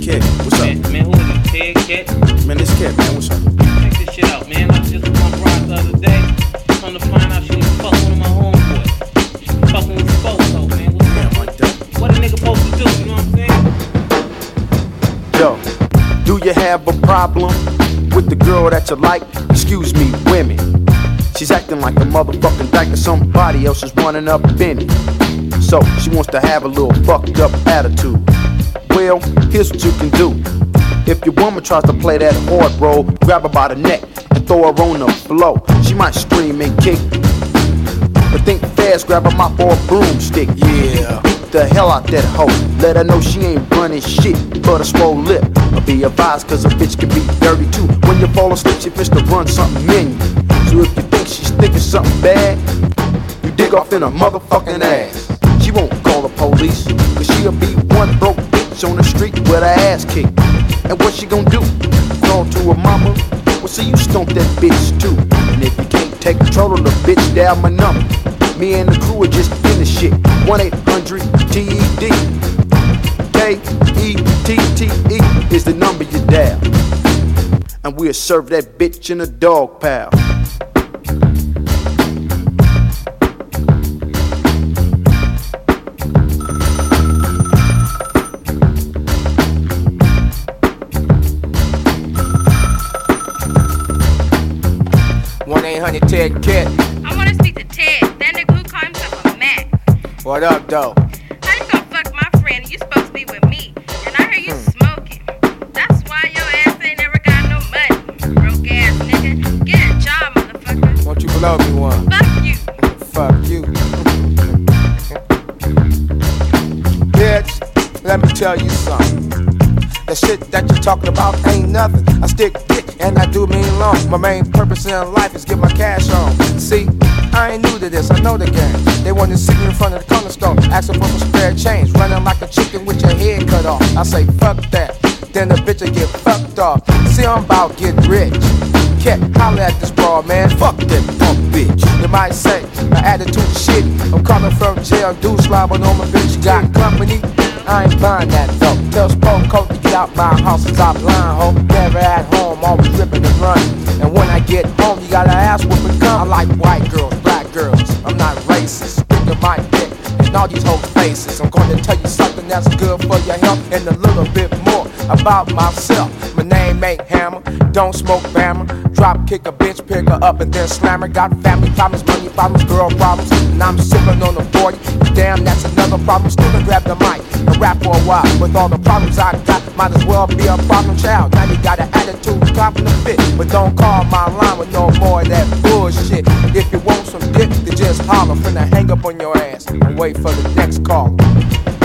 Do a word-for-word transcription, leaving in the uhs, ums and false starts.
Kid, what's up? Man, man, who is it? Ted, Kid? Man, this Kid, man, what's up? Check this shit out, man. I was just with my bride the other day. Come to find out she was fucking one of my homeboys. She was fucking with Spoto, man. What's Damn, like that. What a nigga supposed to do, you know what I'm saying? Yo, do you have a problem with the girl that you like? Excuse me, women. She's acting like a motherfucking dyke or somebody else is running up in it. So she wants to have a little fucked up attitude. Well, here's what you can do. If your woman tries to play that hard role, grab her by the neck and throw her on the floor. She might scream and kick, but think fast, grab a mop or a broomstick. Yeah, beat the hell out that hoe. Let her know she ain't running shit but a swole lip. But be advised, cause a bitch can be dirty too. When you fall asleep, she fits to run something in you. So if you think she's thinking something bad, you dig off in her motherfucking ass. She won't call the police, cause she'll be one broke bitch on the street with her ass kicked. And what she gonna do? Call to her mama? Well, see, you stomp that bitch too. And if you can't take control of the bitch, dial my number. Me and the crew are just in the shit. one eight hundred T E D. K E T T E is the number you dial. And we'll serve that bitch in a dog pile. one eight hundred Ted Kid. I wanna speak to Ted, that nigga who called himself a Mac. What up, though? How you gonna fuck my friend and you supposed to be with me? And I hear you hmm. smoking. That's why your ass ain't never got no money. Broke ass nigga. Get a job, motherfucker. Won't you blow me one? Fuck you. Fuck you. Bitch, let me tell you something. The shit that you talking about ain't nothing. I stick dick and I do mean long. My main purpose in life is get my cash on. See, I ain't new to this, I know the game. They want to sit in front of the corner store, asking for some spare change, running like a chicken with your head cut off. I say fuck that, then the bitch will get fucked off. See, I'm about getting rich. Cat, holla at this broad, man. Fuck that punk bitch. You might say my attitude is shitty. I'm coming from jail, dude slobbing on my bitch. Got company? I ain't buying that though. Tell Spoke Coat to get out my house and stop lying, ho. Never at home, always ripping and running. And when I get home, you gotta ask what become. I like white girls, black girls. I'm not racist. Think of my dick and all these hoes' faces. I'm gonna tell you something that's good for your health and a little bit more about myself. My name ain't Hammer, don't smoke Bammer. Drop kick a bitch, pick her up and then slam her. Got family problems, money problems, girl problems. And I'm sipping on the forty. Damn, that's another problem. Still gonna grab the mic and rap for a while. With all the problems I got, might as well be a problem child. Now you got an attitude, top in the fit. But don't call my line with no more of that bullshit. If you want some dick, then just holler. Finna hang up on your ass and wait for the next call.